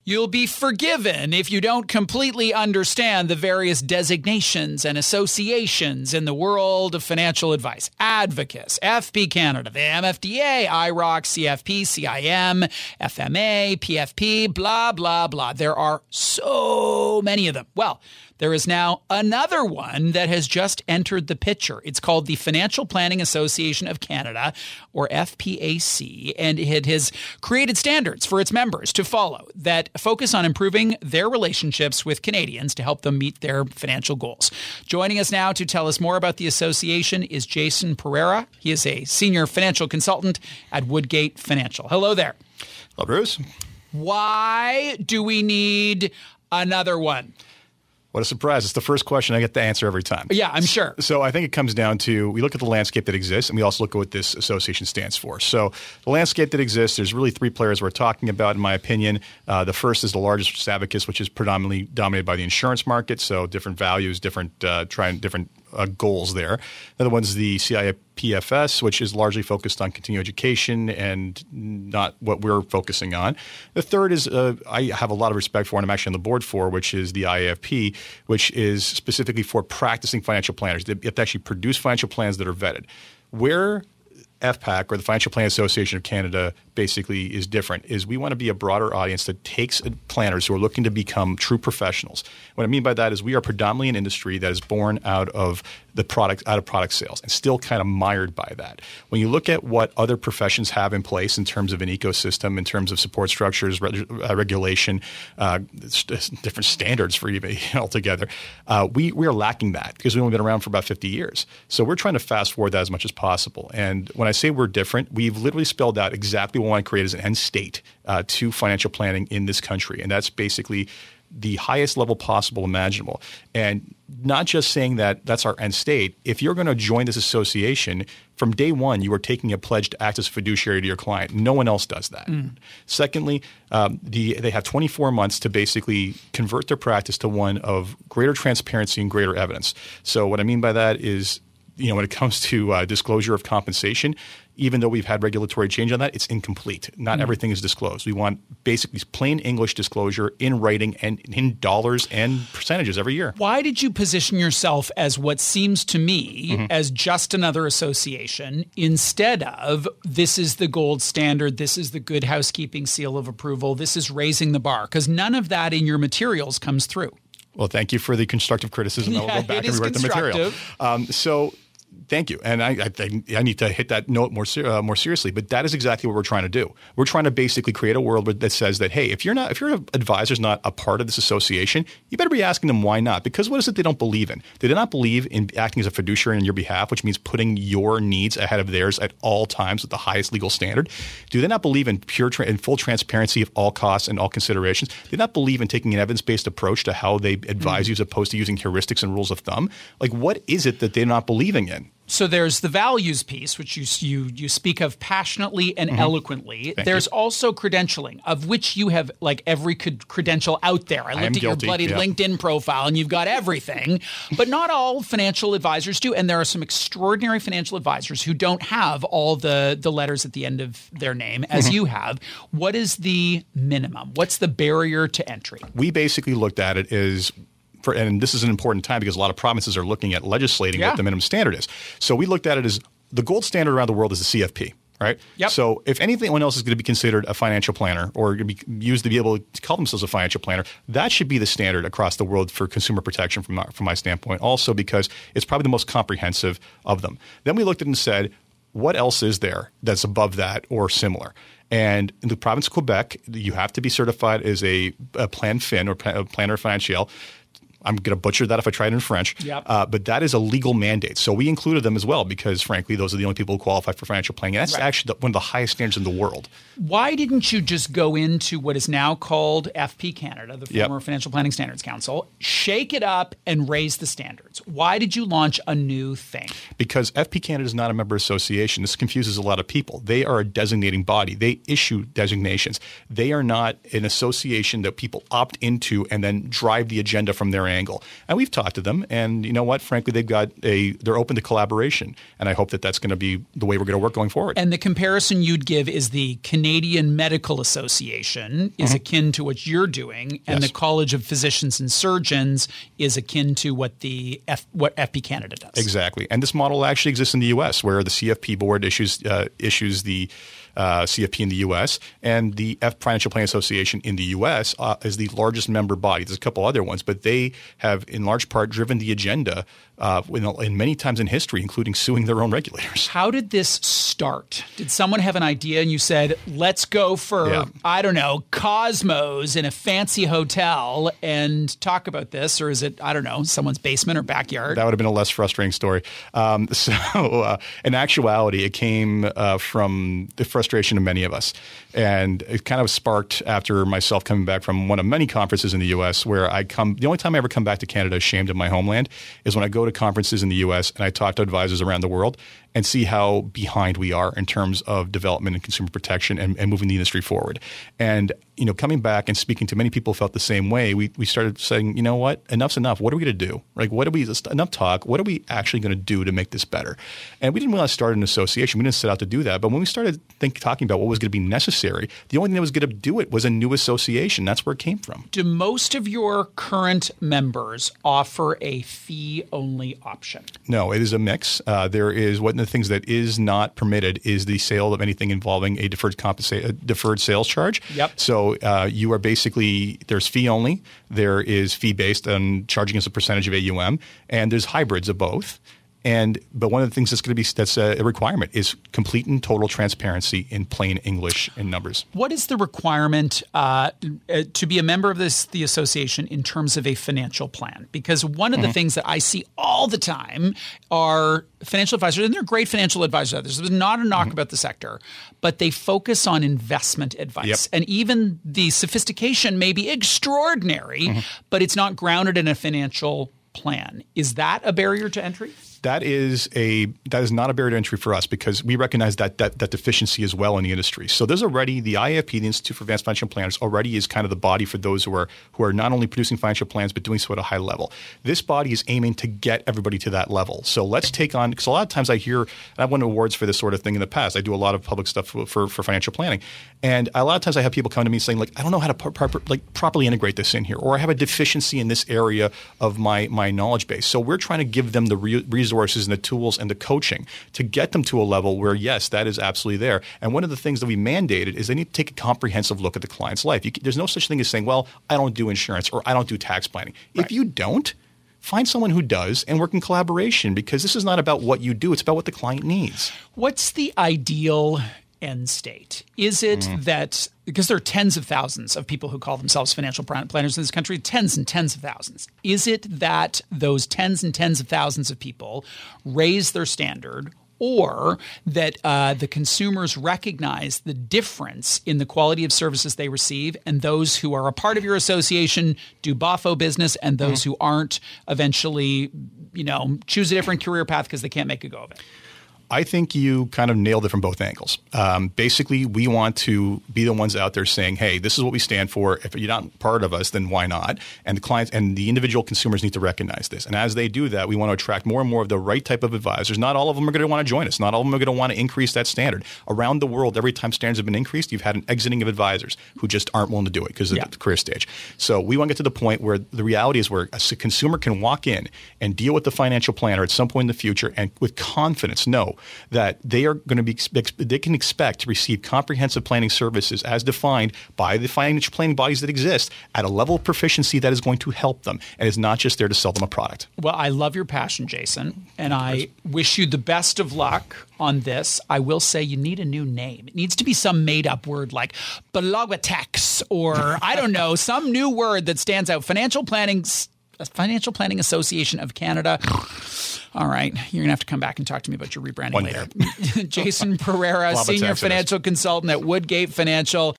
You'll be forgiven if you don't completely understand the various designations and associations in the world of financial advice. Advocates, FP Canada, the MFDA, IROC, CFP, CIM, FMA, PFP, blah, blah, blah. There are so many of them. Well, there is now another one that has just entered the picture. It's called the Financial Planning Association of Canada, or FPAC, and it has created standards for its members to follow that focus on improving their relationships with Canadians to help them meet their financial goals. Joining us now to tell us more about the association is Jason Pereira. He is a senior financial consultant at Woodgate Financial. Hello there. Hello, Bruce. Why do we need another one? What a surprise. It's the first question I get to answer every time. Yeah, I'm sure. So I think it comes down to, we look at the landscape that exists, and we also look at what this association stands for. So the landscape that exists, there's really three players we're talking about, in my opinion. The first is the largest, which is Abacus, which is predominantly dominated by the insurance market. So different values, different goals there. Another one's the CIPFS, which is largely focused on continuing education and not what we're focusing on. The third is I have a lot of respect for, and I'm actually on the board for, which is the IAFP, which is specifically for practicing financial planners. They have to actually produce financial plans that are vetted. Where FPAC, or the Financial Planning Association of Canada, basically is different, is we want to be a broader audience that takes planners who are looking to become true professionals. What I mean by that is we are predominantly an industry that is born out of product sales and still kind of mired by that. When you look at what other professions have in place in terms of an ecosystem, in terms of support structures, regulation, different standards for even altogether, we are lacking that because we've only been around for about 50 years. So we're trying to fast forward that as much as possible. And when I say we're different, we've literally spelled out exactly what we want to create as an end state to financial planning in this country. And that's basically the highest level possible imaginable. And not just saying that that's our end state. If you're going to join this association, from day one, you are taking a pledge to act as fiduciary to your client. No one else does that. Secondly, they have 24 months to basically convert their practice to one of greater transparency and greater evidence. So what I mean by that is, when it comes to disclosure of compensation, even though we've had regulatory change on that, it's incomplete. Not everything is disclosed. We want basically plain English disclosure in writing and in dollars and percentages every year. Why did you position yourself as what seems to me as just another association instead of this is the gold standard, this is the good housekeeping seal of approval, this is raising the bar? Because none of that in your materials comes through. Well, thank you for the constructive criticism. I will go back and rewrite the material. Thank you. And I need to hit that note more seriously, but that is exactly what we're trying to do. We're trying to basically create a world that says that, hey, if your advisor's not a part of this association, you better be asking them why not. Because what is it they don't believe in? They do not believe in acting as a fiduciary on your behalf, which means putting your needs ahead of theirs at all times with the highest legal standard. Do they not believe in in full transparency of all costs and all considerations? Do they not believe in taking an evidence-based approach to how they advise you as opposed to using heuristics and rules of thumb? Like, what is it that they're not believing in? So there's the values piece, which you speak of passionately and eloquently. There's also credentialing, of which you have like every credential out there. I looked at your bloody LinkedIn profile, and you've got everything. But not all financial advisors do, and there are some extraordinary financial advisors who don't have all the letters at the end of their name, as you have. What is the minimum? What's the barrier to entry? We basically looked at it as – and this is an important time because a lot of provinces are looking at legislating what the minimum standard is. So we looked at it as the gold standard around the world is the CFP, right? Yep. So if anyone else is going to be considered a financial planner or going to be used to be able to call themselves a financial planner, that should be the standard across the world for consumer protection from my standpoint, also because it's probably the most comprehensive of them. Then we looked at it and said, what else is there that's above that or similar? And in the province of Quebec, you have to be certified as a plan fin or planner financial. I'm going to butcher that if I try it in French. But that is a legal mandate. So we included them as well because, frankly, those are the only people who qualify for financial planning. And that's actually one of the highest standards in the world. Why didn't you just go into what is now called FP Canada, the former Financial Planning Standards Council, shake it up and raise the standards? Why did you launch a new thing? Because FP Canada is not a member association. This confuses a lot of people. They are a designating body. They issue designations. They are not an association that people opt into and then drive the agenda from their angle. And we've talked to them, and you know what? Frankly, they're open to collaboration, and I hope that that's going to be the way we're going to work going forward. And the comparison you'd give is the Canadian Medical Association is akin to what you're doing, and the College of Physicians and Surgeons is akin to what what FP Canada does. Exactly. And this model actually exists in the U.S., where the CFP board issues the CFP in the U.S., and the Financial Planning Association in the U.S. Is the largest member body. There's a couple other ones, but they have in large part driven the agenda in many times in history, including suing their own regulators. How did this start? Did someone have an idea and you said, let's go for, I don't know, Cosmos in a fancy hotel and talk about this? Or is it, I don't know, someone's basement or backyard? That would have been a less frustrating story. In actuality, it came from the frustration of many of us. And it kind of sparked after myself coming back from one of many conferences in the U.S. where the only time I ever come back to Canada ashamed of my homeland is when I go to conferences in the U.S. and I talk to advisors around the world and see how behind we are in terms of development and consumer protection and moving the industry forward. And, coming back and speaking to many people who felt the same way, we started saying, you know what, enough's enough. What are we going to do? Like, enough talk. What are we actually going to do to make this better? And we didn't want to start an association. We didn't set out to do that. But when we started talking about what was going to be necessary, the only thing that was going to do it was a new association. That's where it came from. Do most of your current members offer a fee-only option? No, it is a mix. There is one of the things that is not permitted is the sale of anything involving a deferred sales charge. Yep. So you are basically, there's fee only, there is fee based on charging as a percentage of AUM, and there's hybrids of both. But one of the things that's a requirement is complete and total transparency in plain English and numbers. What is the requirement to be a member of the association in terms of a financial plan? Because one of the things that I see all the time are financial advisors, and they're great financial advisors. There's not a knock about the sector, but they focus on investment advice. Yep. And even the sophistication may be extraordinary, but it's not grounded in a financial plan. Is that a barrier to entry? That is not a barrier to entry for us because we recognize that deficiency as well in the industry. So there's already the IFP, the Institute for Advanced Financial Planners, already is kind of the body for those who are not only producing financial plans but doing so at a high level. This body is aiming to get everybody to that level. So let's take on, because a lot of times I've won awards for this sort of thing in the past. I do a lot of public stuff for financial planning, and a lot of times I have people come to me saying like, I don't know how to properly integrate this in here, or I have a deficiency in this area of my knowledge base. So we're trying to give them the resources and the tools and the coaching to get them to a level where, yes, that is absolutely there. And one of the things that we mandated is they need to take a comprehensive look at the client's life. There's no such thing as saying, well, I don't do insurance or I don't do tax planning. Right. If you don't, find someone who does and work in collaboration, because this is not about what you do. It's about what the client needs. What's the ideal end state? Is it that, because there are tens of thousands of people who call themselves financial planners in this country, tens and tens of thousands. Is it that those tens and tens of thousands of people raise their standard, or that the consumers recognize the difference in the quality of services they receive, and those who are a part of your association do BOFO business, and those who aren't eventually, choose a different career path because they can't make a go of it? I think you kind of nailed it from both angles. Basically, we want to be the ones out there saying, hey, this is what we stand for. If you're not part of us, then why not? And the clients and the individual consumers need to recognize this. And as they do that, we want to attract more and more of the right type of advisors. Not all of them are going to want to join us. Not all of them are going to want to increase that standard. Around the world, every time standards have been increased, you've had an exiting of advisors who just aren't willing to do it because of the career stage. So we want to get to the point where the reality is where a consumer can walk in and deal with the financial planner at some point in the future and with confidence know that they are going to they can expect to receive comprehensive planning services as defined by the financial planning bodies that exist at a level of proficiency that is going to help them and is not just there to sell them a product. Well, I love your passion, Jason, and I wish you the best of luck on this. I will say you need a new name. It needs to be some made-up word like Belogwatex or, I don't know, some new word that stands out. Financial Planning Association of Canada. All right. You're going to have to come back and talk to me about your rebranding later. Jason Pereira, Senior Financial Consultant at Woodgate Financial.